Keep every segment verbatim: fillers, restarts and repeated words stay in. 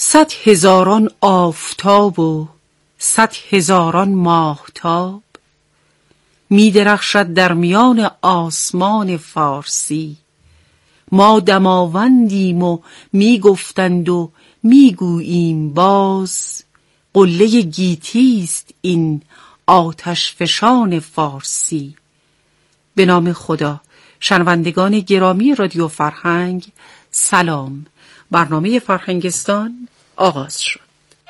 صد هزاران آفتاب و صد هزاران ماهتاب می درخشد در میان آسمان فارسی. ما دماوندیم و می گفتند و می گوییم باز، قله گیتی است این آتش فشان فارسی. به نام خدا. شنوندگان گرامی رادیو فرهنگ سلام. برنامه فرهنگستان آغاز شد.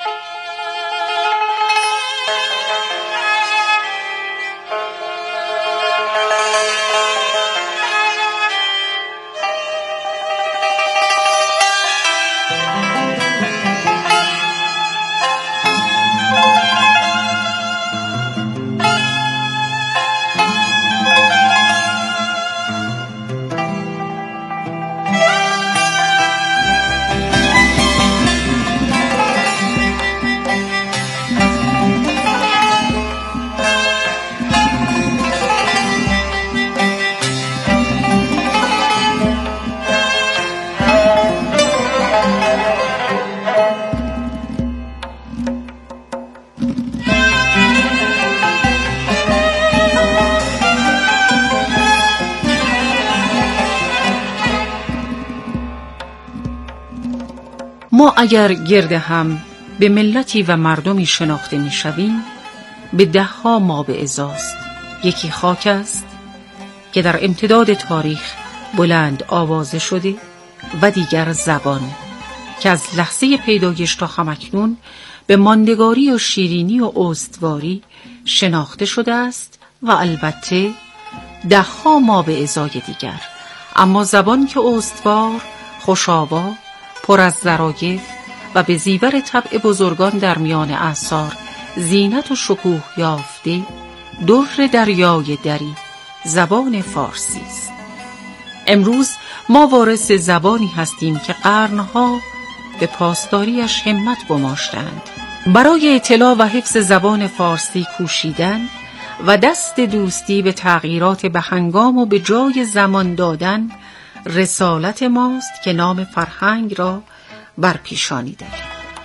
ما اگر گرد هم به ملتی و مردمی شناخته می شویم، به ده ها ما به ازاست. یکی خاک است که در امتداد تاریخ بلند آوازه شده و دیگر زبان که از لحظه پیدایش تا همکنون به ماندگاری و شیرینی و استواری شناخته شده است و البته ده ها ما به ازای دیگر. اما زبان که استوار، خوش‌آوا، پر از ظرایف و به زیور طبع بزرگان در میان اعصار زینت و شکوه یافته، در دریای دری زبان فارسی است. امروز ما وارث زبانی هستیم که قرنها به پاسداریش همت گماشتند. برای اطلاع و حفظ زبان فارسی کوشیدن و دست دوستی به تغییرات به هنگام و به جای زمان دادن رسالت ماست که نام فرهنگ را برپیشانی داریم.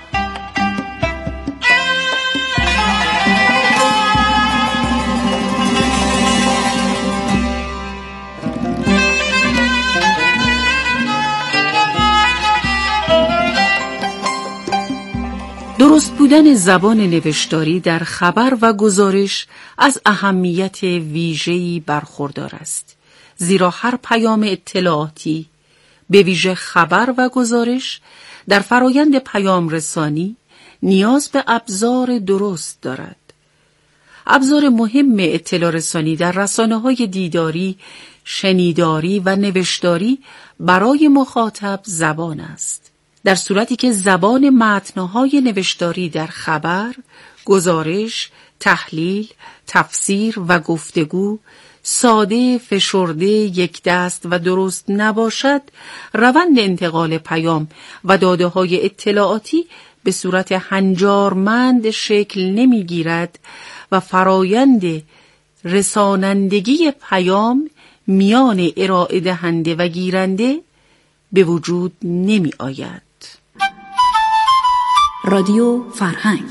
درست بودن زبان نوشتاری در خبر و گزارش از اهمیت ویژه‌ای برخوردار است، زیرا هر پیام اطلاعاتی به ویژه خبر و گزارش در فرایند پیام رسانی نیاز به ابزار درست دارد. ابزار مهم اطلاع رسانی در رسانه‌های دیداری، شنیداری و نوشتاری برای مخاطب زبان است. در صورتی که زبان متن‌های نوشتاری در خبر، گزارش، تحلیل، تفسیر و گفتگو ساده، فشرده، یک دست و درست نباشد، روند انتقال پیام و داده‌های اطلاعاتی به صورت هنجارمند شکل نمی‌گیرد و فرایند رسانندگی پیام میان ارائه دهنده و گیرنده به وجود نمی‌آید. رادیو فرهنگ.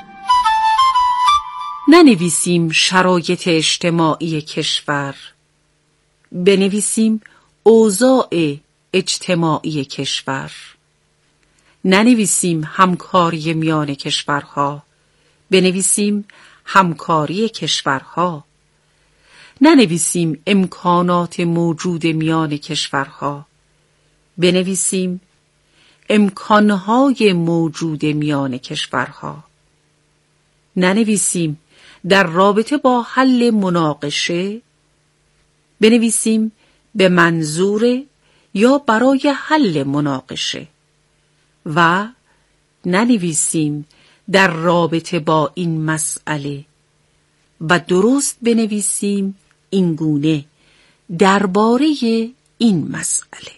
ننویسیم شرایط اجتماعی کشور، بنویسیم اوضاع اجتماعی کشور. ننویسیم همکاری میان کشورها، بنویسیم همکاری کشورها. ننویسیم امکانات موجود میان کشورها، بنویسیم امکانهای موجود میان کشورها. ننویسیم در رابطه با حل مناقشه، بنویسیم به منظور یا برای حل مناقشه. و ننویسیم در رابطه با این مسئله و درست بنویسیم این گونه درباره این مسئله.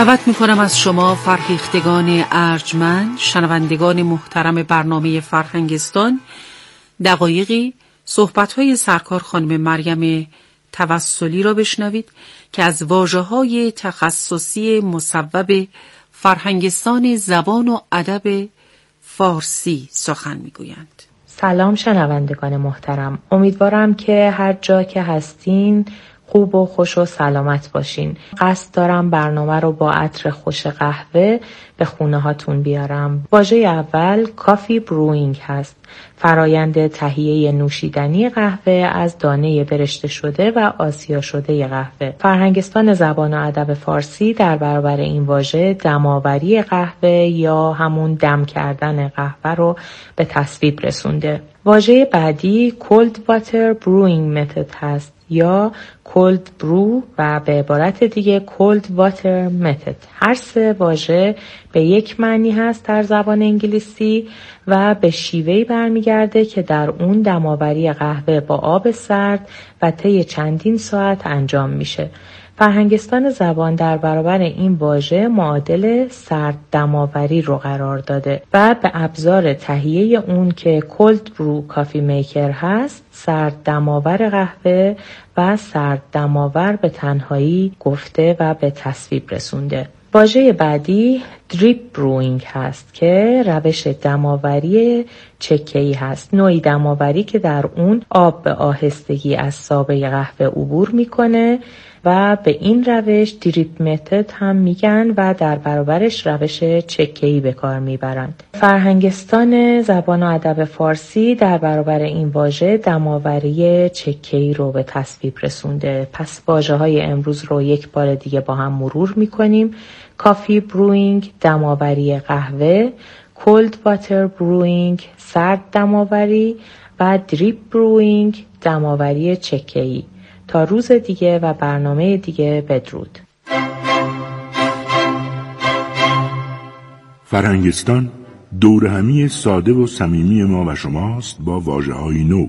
دعوت میکنم از شما فرهیختگان ارجمند، شنوندگان محترم برنامه فرهنگستان، دقایقی صحبت‌های سرکار خانم مریم توسلی را بشنوید که از واژه‌های تخصصی مصوب فرهنگستان زبان و ادب فارسی سخن میگویند. سلام شنوندگان محترم، امیدوارم که هر جا که هستین خوب و خوش و سلامت باشین. قصد دارم برنامه رو با عطر خوش قهوه به خونه هاتون بیارم. واژه اول کافی بروینگ هست. فرایند تهیه نوشیدنی قهوه از دانه برشته شده و آسیا شده قهوه. فرهنگستان زبان و ادب فارسی در برابر این واژه دماوری قهوه یا همون دم کردن قهوه رو به تصویب رسونده. واژه بعدی cold water brewing method هست یا cold brew و به عبارت دیگه cold water method. هر سه واژه به یک معنی هست در زبان انگلیسی و به شیوهی برمیگرده که در اون دماوری قهوه با آب سرد و طی چندین ساعت انجام میشه. فرهنگستان زبان در برابر این واژه معادل سرد دماوری رو قرار داده و به ابزار تهیه اون که کولد برو کافی میکر هست، سرد دماور قهوه و سرد دماور به تنهایی گفته و به تصویب رسونده. واژه بعدی دریپ بروینگ هست که روش دماوری چکه‌ای هست، نوعی دماوری که در اون آب به آهستگی از سابه قهوه عبور میکنه و به این روش دریپ متد هم میگن و در برابرش روش چکه‌ای به کار میبرند. فرهنگستان زبان و ادب فارسی در برابر این واژه دماوری چکه‌ای رو به تصویب رسونده. پس واژه‌های امروز رو یک بار دیگه با هم مرور میکنیم. کافی بروینگ دماوری قهوه، کولد واتر بروینگ سرد دماوری و دریپ بروینگ دماوری چکه‌ای. تا روز دیگه و برنامه دیگه بدرود. فرهنگستان دور همی ساده و صمیمی ما و شماست با واژه‌های نو.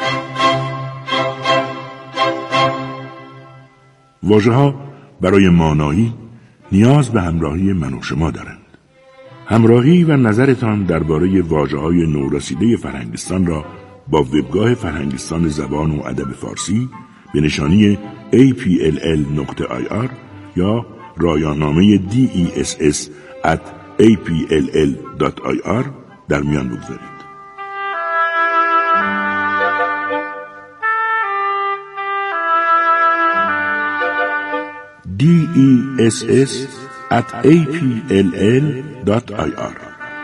واژه‌ها برای مانایی نیاز به همراهی من و شما دارند. همراهی و نظرتان درباره واژه‌های نورسیده فرهنگستان را با وبگاه فرهنگستان زبان و ادب فارسی به نشانی ای پی ال ال نقطه آی آر یا رایانامه دی ای اس اس ات ای پی ال ال دات آی آر در میان بگذارید. دی ای اس اس ات ای پی ال ال دات آی آر.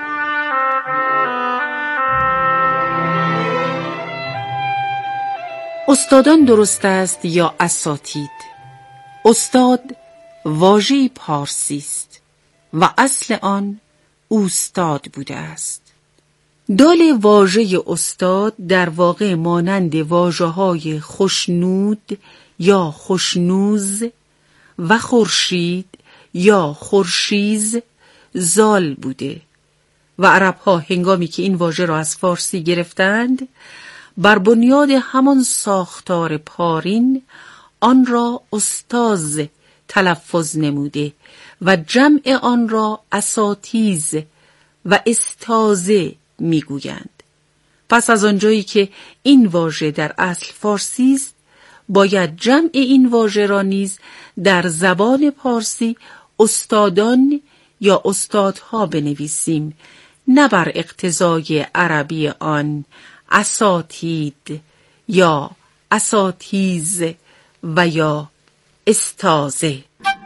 استادان درست است یا اساتید؟ استاد واژه‌ای پارسی است و اصل آن اوستاد بوده است. دال واژه استاد در واقع مانند واژه‌های خوشنود یا خوشنوز و خورشید یا خورشیز زال بوده و عرب‌ها هنگامی که این واژه را از فارسی گرفتند بر بنیاد همان ساختار پارین آن را استاز تلفظ نموده و جمع آن را اساتیز و استازه میگویند. پس از آنجایی که این واژه در اصل فارسی است، باید جمع این واژه را نیز در زبان پارسی استادان یا استادها بنویسیم، نه بر اقتضای عربی آن اساتید یا اساتیز و یا استازه.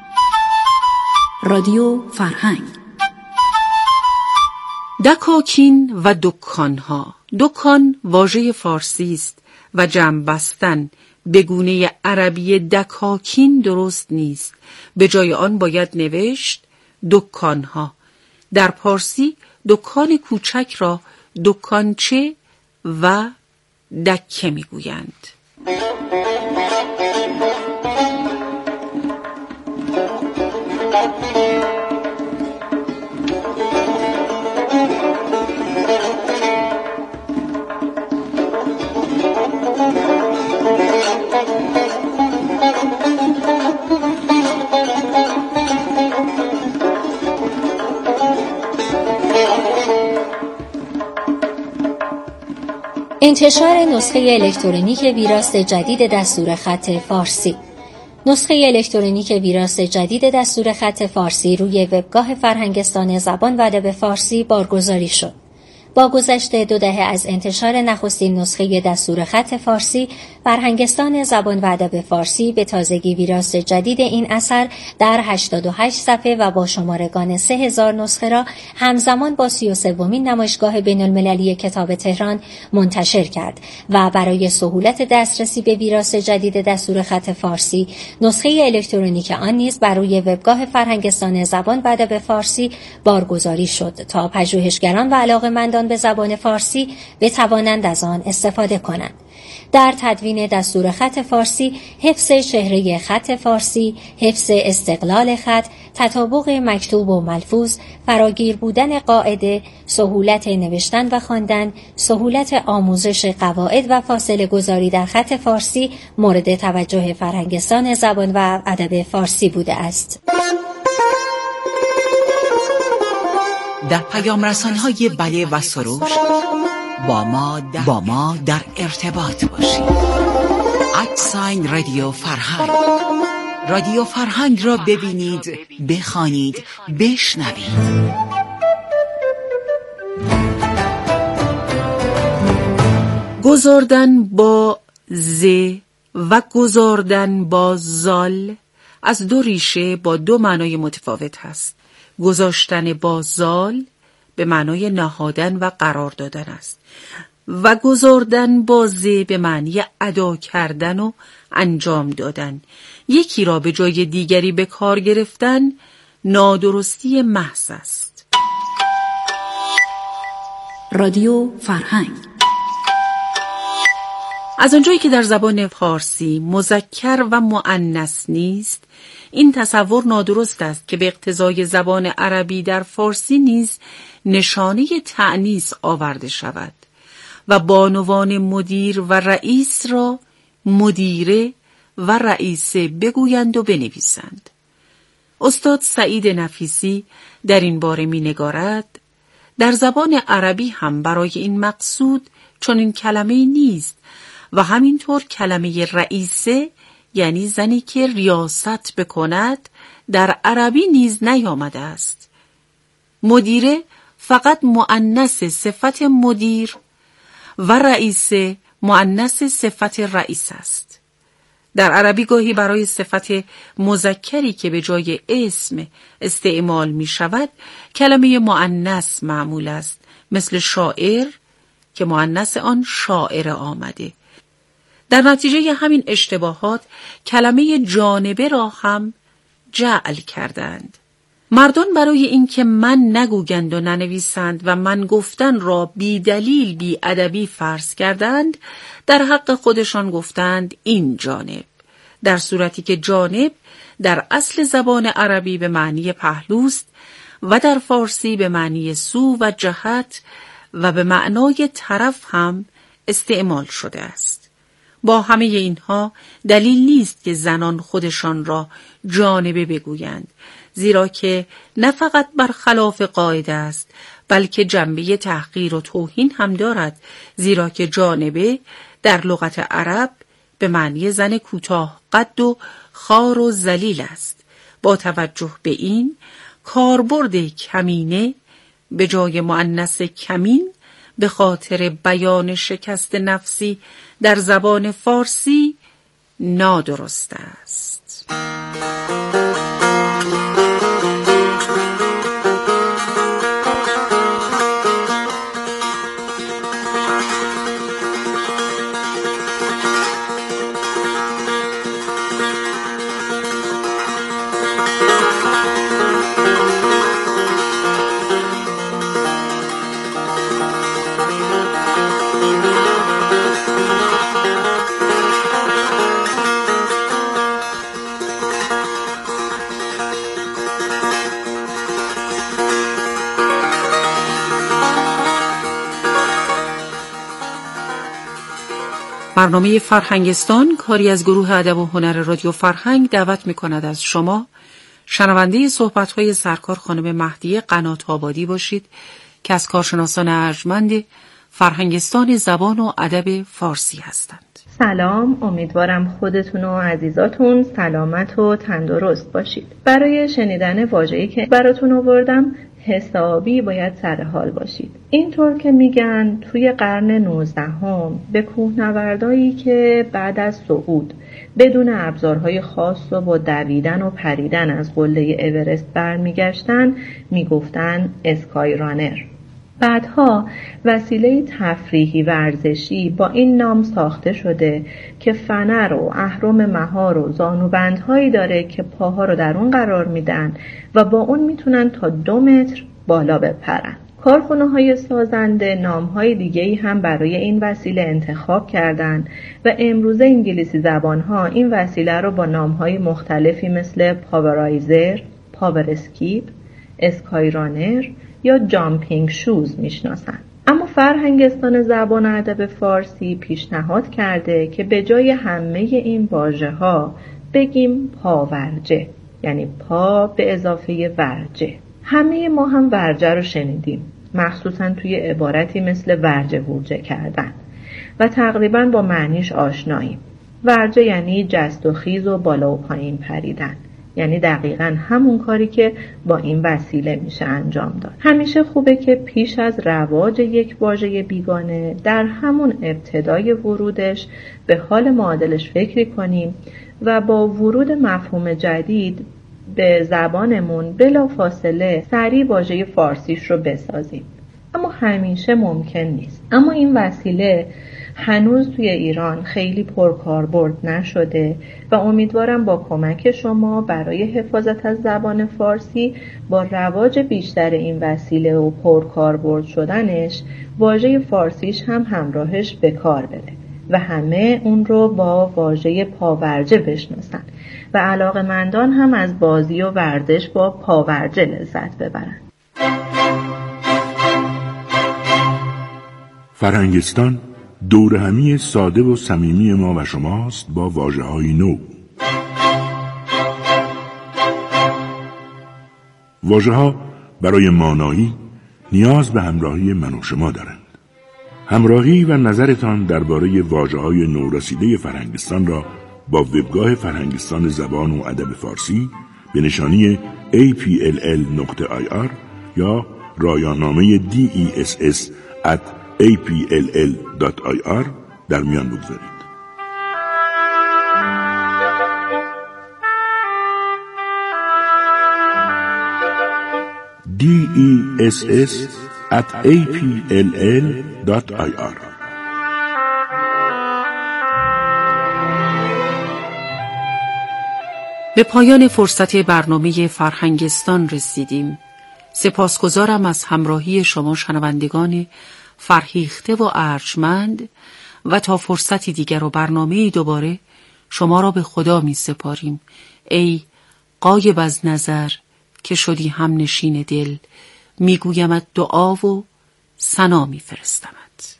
رادیو فرهنگ. دکاکین و دکانها. دکان واژه فارسی است و جمع بستن به گونه عربی دکاکین درست نیست. به جای آن باید نوشت دکانها. در پارسی دکان کوچک را دکانچه و دکه میگویند. انتشار نسخه الکترونیک ویراست جدید دستور خط فارسی. نسخه الکترونیک ویراست جدید دستور خط فارسی روی وبگاه فرهنگستان زبان و ادب فارسی بارگذاری شد. با گذشت دو دهه از انتشار نخستین نسخه دستور خط فارسی، فرهنگستان زبان و ادب فارسی به تازگی ویراست جدید این اثر در هشتاد و هشت صفحه و با شمارگان سه هزار نسخه را همزمان با سی و سومین نمایشگاه بین المللی کتاب تهران منتشر کرد و برای سهولت دسترسی به ویراست جدید دستور خط فارسی، نسخه الکترونیک آن نیز بر روی وبگاه فرهنگستان زبان و ادب فارسی بارگذاری شد تا پژوهشگران و علاقه‌مندان به زبان فارسی بتوانند از آن استفاده کنند. در تدوین دستور خط فارسی، حفظ چهره خط فارسی، حفظ استقلال خط، تطابق مکتوب و ملفوظ، فراگیر بودن قاعده، سهولت نوشتن و خواندن، سهولت آموزش قواعد و فاصله گذاری در خط فارسی مورد توجه فرهنگستان زبان و ادب فارسی بوده است. در پیام رسانه‌های بله و سروش با ما با ما در ارتباط باشید. ادساین رادیو فرهنگ. رادیو فرهنگ را ببینید، بخوانید، بشنوید. گذاردن با ز و گذاردن با زال از دو ریشه با دو معنای متفاوت هست. گذاشتن با زال به معنای نهادن و قرار دادن است و گذاردن با ز به معنی ادا کردن و انجام دادن. یکی را به جای دیگری به کار گرفتن نادرستی محض است. رادیو فرهنگ. از آنجایی که در زبان فارسی مذکر و مؤنث نیست، این تصور نادرست است که به اقتضای زبان عربی در فارسی نیز نشانه تأنیث آورده شود و بانوان مدیر و رئیس را مدیره و رئیسه بگویند و بنویسند. استاد سعید نفیسی در این باره می نگارد: در زبان عربی هم برای این مقصود چون این کلمه نیست و همینطور کلمه رئیسه یعنی زنی که ریاست بکند در عربی نیز نیامده است. مدیره فقط مؤنث صفت مدیر و رئیسه مؤنث صفت رئیس است. در عربی گاهی برای صفت مذکری که به جای اسم استعمال می شود کلمه مؤنث معمول است، مثل شاعر که مؤنث آن شاعر آمده. در نتیجه همین اشتباهات کلمه جانبه را هم جعل کردند. مردان برای اینکه من نگویند و ننویسند و من گفتن را بی دلیل بی ادبی فرض کردند، در حق خودشان گفتند این جانب، در صورتی که جانب در اصل زبان عربی به معنی پهلوست و در فارسی به معنی سو و جهت و به معنای طرف هم استعمال شده است. با همه اینها دلیل نیست که زنان خودشان را جانبه بگویند، زیرا که نه فقط برخلاف قاعده است بلکه جنبه تحقیر و توهین هم دارد، زیرا که جانبه در لغت عرب به معنی زن کوتاه قد و خوار و ذلیل است. با توجه به این، کاربرد کمینه به جای مؤنث کمین به خاطر بیان شکست نفسی در زبان فارسی نادرست است. برنامه فرهنگستان کاری از گروه ادب و هنر رادیو فرهنگ دعوت می‌کند از شما شنونده صحبت‌های سرکار خانم مهدیه قنات آبادی باشید که از کارشناسان ارجمند فرهنگستان زبان و ادب فارسی هستند. سلام، امیدوارم خودتون و عزیزاتون سلامت و تندرست باشید. برای شنیدن واژه‌ای که براتون آوردم حسابی باید سر حال باشید. اینطور که میگن توی قرن نوزدهم به کوهنوردایی که بعد از صعود بدون ابزارهای خاص و با دویدن و پریدن از قله اورست برمیگشتن میگفتن اسکای رانر. بعدها وسیله تفریحی ورزشی با این نام ساخته شده که فنر و اهرم مهار و زانوبندهایی داره که پاها رو در اون قرار میدن و با اون میتونن تا دو متر بالا بپرن. کارخانه‌های سازنده نام‌های دیگه‌ای هم برای این وسیله انتخاب کردند و امروزه انگلیسی زبان‌ها این وسیله رو با نام‌های مختلفی مثل پاورایزر، پاور اسکیپ، اسکای رانر یا جامپینگ شوز میشناسن. اما فرهنگستان زبان و ادب فارسی پیشنهاد کرده که به جای همه این واژه‌ها بگیم پاورجه، یعنی پا به اضافه ورجه. همه ما هم ورجه رو شنیدیم، مخصوصا توی عبارتی مثل ورجه ورجه کردن و تقریبا با معنیش آشناییم. ورجه یعنی جست و خیز و بالا و پایین پریدن، یعنی دقیقاً همون کاری که با این وسیله میشه انجام داد. همیشه خوبه که پیش از رواج یک واژه بیگانه در همون ابتدای ورودش به حال معادلش فکری کنیم و با ورود مفهوم جدید به زبانمون بلا فاصله سریع واژه فارسیش رو بسازیم. اما همیشه ممکن نیست. اما این وسیله هنوز توی ایران خیلی پرکاربرد نشده و امیدوارم با کمک شما برای حفاظت از زبان فارسی با رواج بیشتر این وسیله و پرکاربرد شدنش واژه فارسیش هم همراهش به کار بره و همه اون رو با واژه پاورجه بشناسن و علاقه‌مندان هم از بازی و ورزش با پاورجه لذت ببرن. فرهنگستان دور همی ساده و صمیمی ما و شماست با واژه‌های نو. واژه‌ها برای مانایی نیاز به همراهی من و شما دارند. همراهی و نظرتان درباره واژه‌های نورسیده فرهنگستان را با وبگاه فرهنگستان زبان و ادب فارسی به نشانی ای پی ال ال نقطه آی آر یا رایانامه دی ای اس اس ات ای پی ال ال دات آی آر در میان بگذارید. دی ای اس اس ات ای پی ال ال دات آی آر. به پایان فرصت برنامه فرهنگستان رسیدیم. سپاسگزارم از همراهی شما شنوندگان فرهیخته و ارجمند و تا فرصتی دیگر و برنامه‌ای دوباره شما را به خدا می سپاریم. ای غایب از نظر که شدی هم نشین دل، می گویمت دعا و ثنا می فرستمت.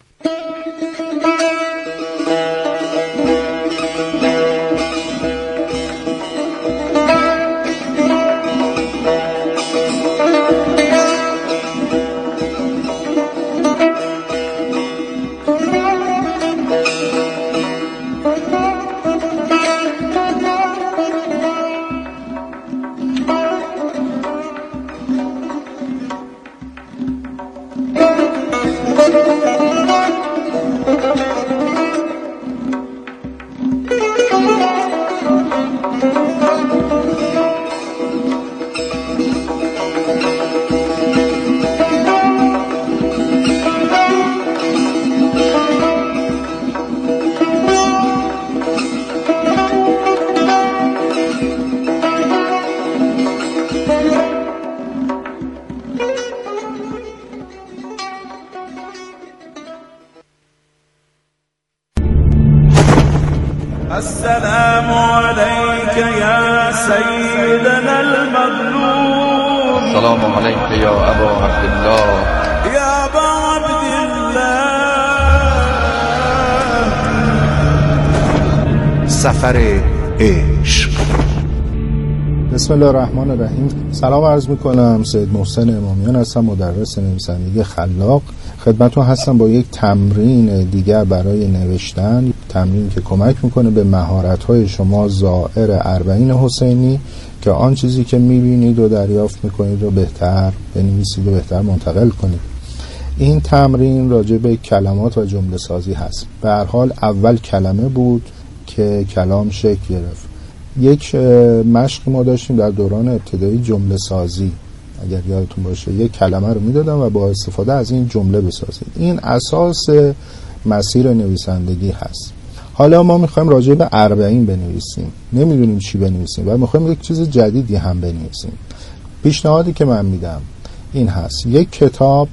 السلام عليك يا سيدنا المظلوم. السلام عليك يا أبا عبد الله. يا أبا عبد الله. سفر عشق بسم الله الرحمن الرحیم. سلام عرض میکنم، سید محسن امامیان هستم، مدرس نویسندگی خلاق. خدمتتون هستم با یک تمرین دیگر برای نوشتن، تمرین که کمک میکنه به مهارت‌های شما زائر اربعین حسینی که آن چیزی که میبینید و دریافت میکنید رو بهتر بنویسید و بهتر منتقل کنید. این تمرین راجع به کلمات و جمله سازی هست. به هر حال اول کلمه بود که کلام شکل گرفت. یک مشقی ما داشتیم در دوران ابتدایی جمله سازی، اگر یادتون باشه یک کلمه رو میدادم و با استفاده از این جمله بسازید. این اساس مسیر نویسندگی هست. حالا ما میخوایم راجع به اربعین بنویسیم، نمیدونیم چی بنویسیم و میخوایم یک چیز جدیدی هم بنویسیم. پیشنهادی که من میدم این هست: یک کتاب،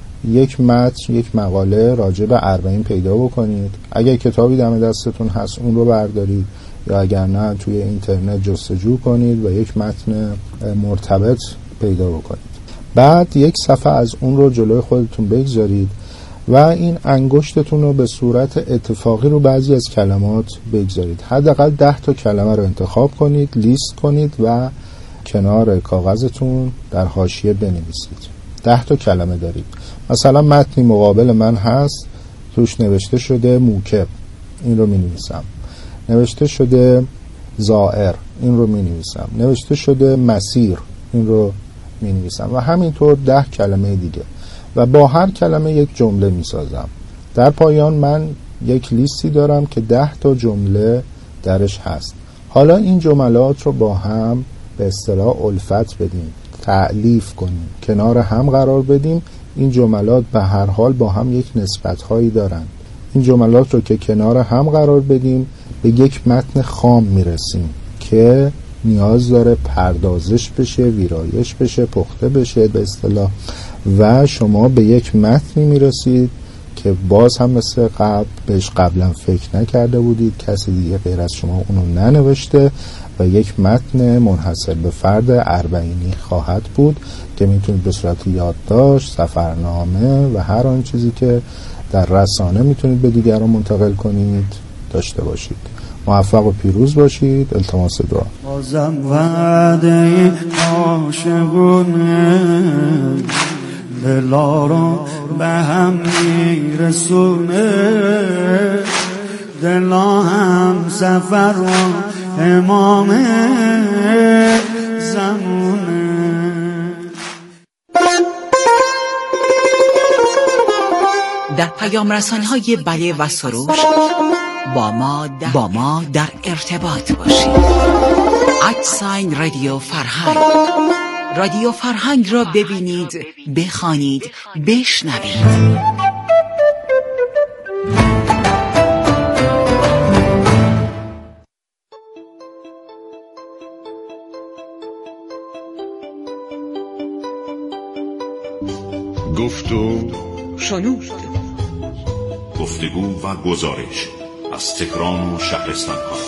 یک متن، یک مقاله راجع به اربعین پیدا بکنید. اگر کتابی دم دستتون هست اون رو بردارید، یا اگر نه توی اینترنت جستجو کنید و یک متن مرتبط پیدا بکنید. بعد یک صفحه از اون رو جلوی خودتون بگذارید و این انگشتتون رو به صورت اتفاقی رو بعضی از کلمات بگذارید. حداقل ده تا کلمه رو انتخاب کنید، لیست کنید و کنار کاغذتون در حاشیه بنویسید. ده تا کلمه دارید. مثلا متنی مقابل من هست، توش نوشته شده موکب، این رو می نویسم. نوشته شده زائر، این رو می نویسم. نوشته شده مسیر، این رو می نویسم و همینطور ده کلمه دیگه و با هر کلمه یک جمله می سازم. در پایان من یک لیستی دارم که ده تا جمله درش هست. حالا این جملات رو با هم به اصطلاح الفت بدیم، تألیف کنیم، کنار هم قرار بدیم. این جملات به هر حال با هم یک نسبت هایی دارن. این جملات رو که کنار هم قرار بدیم به یک متن خام میرسیم که نیاز داره پردازش بشه، ویرایش بشه، پخته بشه به اصطلاح، و شما به یک متنی میرسید که باز هم مثل قبل بهش قبلا فکر نکرده بودید، کسی دیگه غیر از شما اونو ننوشته و یک متن منحصر به فرد اربعینی خواهد بود که میتونید به صورت یادداشت، سفرنامه و هر آن چیزی که در رسانه میتونید به دیگران منتقل کنید داشته باشید. موفق و پیروز باشید. التماس دعا. بازم وعده عاشقونه دلا رو به هم میرسونه، دلا هم سفر و امام زمونه. در پیام رسانه‌های بله و سروش با ما در, با ما در ارتباط باشید. ادساین رادیو فرهنگ. رادیو فرهنگ را ببینید، بخوانید، بشنوید. گفتو شنود. گفتگو و گزارش از تهران و شهرستان ها.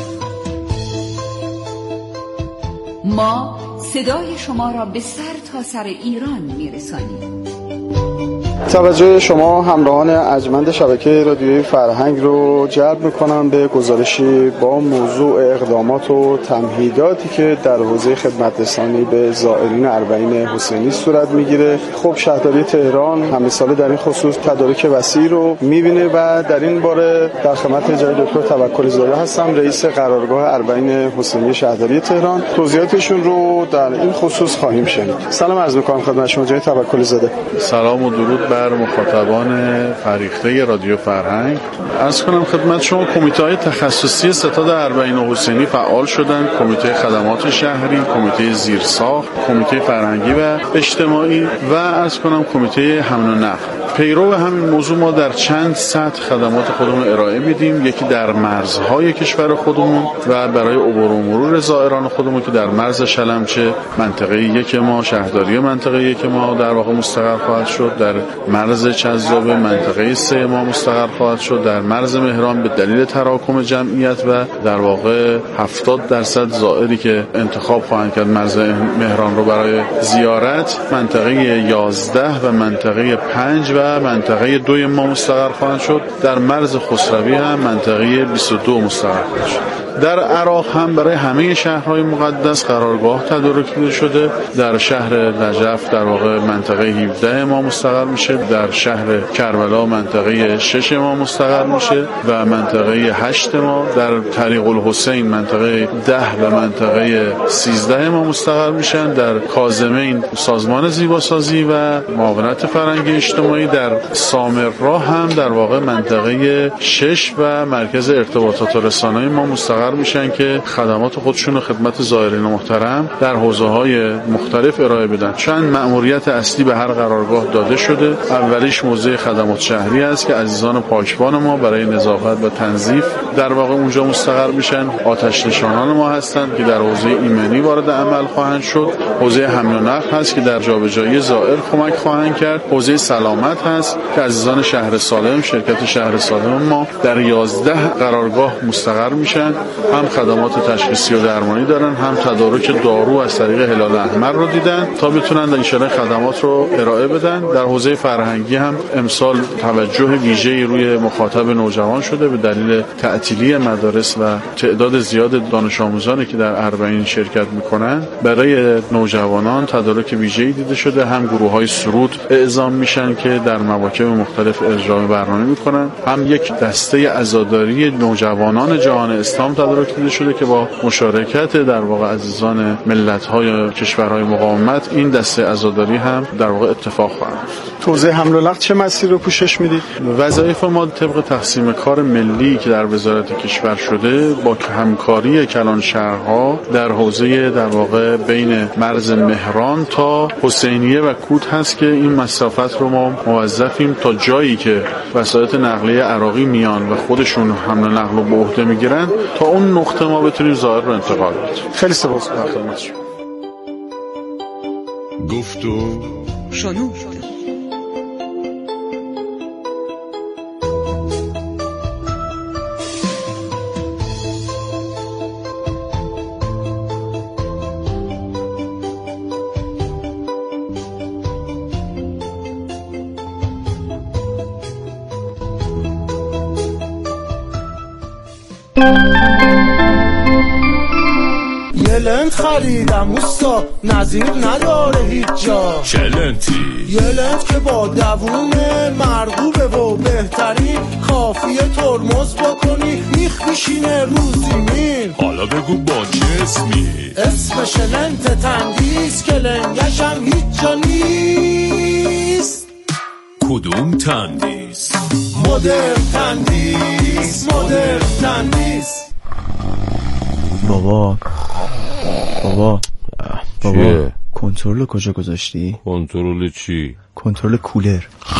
ما صدای شما را به سر تا سر ایران میرسانیم. توجه شما همراهان ارجمند شبکه رادیوی فرهنگ رو جلب میکنم به گزارشی با موضوع اقدامات و تمهیداتی که در حوزه خدمت رسانی به زائرین اربعین حسینی صورت میگیره. خب شهرداری تهران همه ساله در این خصوص تدارک وسیع رو میبینه و در این باره در خدمت جناب دکتر توکلی زاده هستم، رئیس قرارگاه اربعین حسینی شهرداری تهران. توضیحاتشون رو در این خصوص خواهیم شنید. سلام عرض میکنم خدمت شما جناب توکلی زاده. سلام و درود بر مخاطبان فریخته رادیو فرهنگ. عرض کنم خدمت شما کمیته‌های تخصصی ستاد اربعین حسینی فعال شدند: کمیته خدمات شهری، کمیته زیرساخت، کمیته فرهنگی و اجتماعی و عرض کنم کمیته حمل و نقل. پیرو همین موضوع ما در چند سطح خدمات خودمون ارائه میدیم. یکی در مرزهای کشور خودمون و برای عبور و مرور زائران خودمون که در مرز شلمچه منطقه یک ما، شهرداری منطقه یک ما در واقع مستقر خواهد شد، در مرز چذابه منطقه سه ما مستقر خواهد شد، در مرز مهران به دلیل تراکم جمعیت و در واقع هفتاد درصد زائری که انتخاب خواهند کرد مرز مهران رو برای زیارت، منطقه یازده و منطقه پنج و منطقه دوی ما مستقر خواهند شد. در مرز خسروی هم منطقه بیست و دو مستقر خواهد شد. در عراق هم برای همه شهرهای مقدس قرارگاه تدارک دیده شده. در شهر نجف در واقع منطقه هفده امام مستقر میشه، در شهر کربلا منطقه شش امام مستقر میشه و منطقه هشت امام، در طریق الحسین منطقه ده و منطقه سیزده امام مستقر میشن. در کاظمین سازمان زیباسازی و معاونت فرهنگی اجتماعی، در سامرا هم در واقع منطقه شش و مرکز ارتباطات و رسانه‌ای ما مستقر میشن که خدمات خودشون رو خدمت زائرین محترم در حوزه‌های مختلف ارائه بدن. چند مأموریت اصلی به هر قرارگاه داده شده. اولیش موزه خدمات شهری است که عزیزان پاکبان ما برای نظافت و تنظیف در واقع اونجا مستقر میشن. آتش نشانان ما هستند که در حوزه ایمنی وارد عمل خواهند شد. حوزه حمل و نقل هست که در جابجایی زائر کمک خواهند کرد. حوزه سلامت هست که عزیزان شهر سالم، شرکت شهر سالم ما در یازده قرارگاه مستقر میشن. هم خدمات تشخیصی و درمانی دارن، هم تدارک دارو از طریق هلال احمر رو دیدن تا بتونن ان شاءالله خدمات رو ارائه بدن. در حوزه فرهنگی هم امسال توجه ویژه‌ای روی مخاطب نوجوان شده به دلیل تعطیلی مدارس و تعداد زیاد دانش آموزانی که در اربعین شرکت میکنن. برای نوجوانان تدارک ویژه‌ای دیده شده. هم گروه‌های سرود اعزام میشن که در مواکب مختلف اجرای برنامه میکنن، هم یک دسته عزاداری نوجوانان جهان اسلام تدارک دیده شده که با مشارکت در واقع عزیزان ملت‌های کشورهای مقاومت این دسته عزاداری هم در واقع اتفاق خواهد افتاد. توزیع حمل و نقل چه مسیر رو پوشش میدید؟ وظایف ما طبق تقسیم کار ملی که در وزارت کشور شده با همکاری کلان شهرها در حوزه در واقع بین مرز مهران تا حسینیه و کوت هست که این مسافت رو ما موظفیم تا جایی که وسایط نقلیه عراقی میان و خودشون حمل و نقل رو به عهده میگیرن تا اون نقطه ما بتونیم زائر رو انتقال بدیم. خیلی سپاسگزارم. گفت و شنود. یه لنت خریدم اوستا، نظیر نداره هیچ جا. چه لنتی؟ یه لنت که با دوونه مرغوبه و بهترین، کافیه ترمز بکنی میخ میشینه رو زمین. حالا بگو با چه اسمی؟ اسمش لنت تندیس که لنگشم هیچ جا نیست. کدوم تندیس؟ مدر تندیس، مدر تندیس. بابا بابا بابا کنترل کجا گذاشتی؟ کنترل چی؟ کنترل کولر.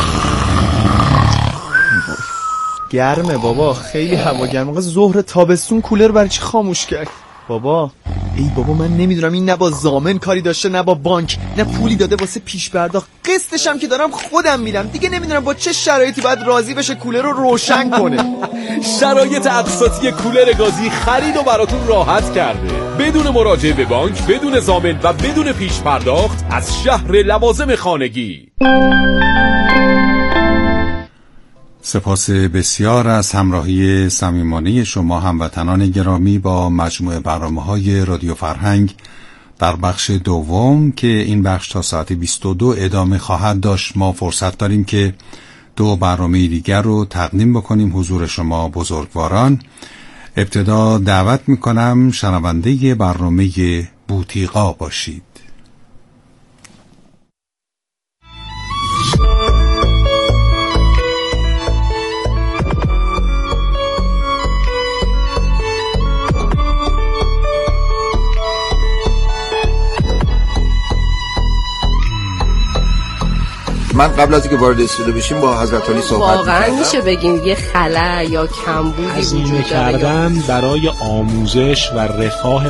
گرمه بابا، خیلی هوا گرمه. ظهر تابستون کولر برای چی خاموش کرد؟ بابا ای بابا من نمیدونم این نه با ضامن کاری داشته نه با بانک، نه پولی داده واسه پیش پرداخت، قسطشم که دارم خودم میدم. دیگه نمیدونم با چه شرایطی باید راضی بشه کولر رو روشن کنه. شرایط اقساطی کولر گازی خرید و براتون راحت کرده، بدون مراجعه به بانک، بدون ضامن و بدون پیش پرداخت، از شهر لوازم خانگی. سپاس بسیار از همراهی صمیمانه شما هموطنان گرامی با مجموعه برنامه‌های رادیو فرهنگ در بخش دوم که این بخش تا ساعت بیست و دو ادامه خواهد داشت. ما فرصت داریم که دو برنامه دیگر رو تقدیم بکنیم حضور شما بزرگواران. ابتدا دعوت میکنم شنونده برنامه بوتیقا باشید. من قبل از اینکه وارد استودیو بشیم با حضرت علی صحبت واقعا میشه بگیم یه خلأ یا کمبودی وجود داره کردن برای آموزش و رفاه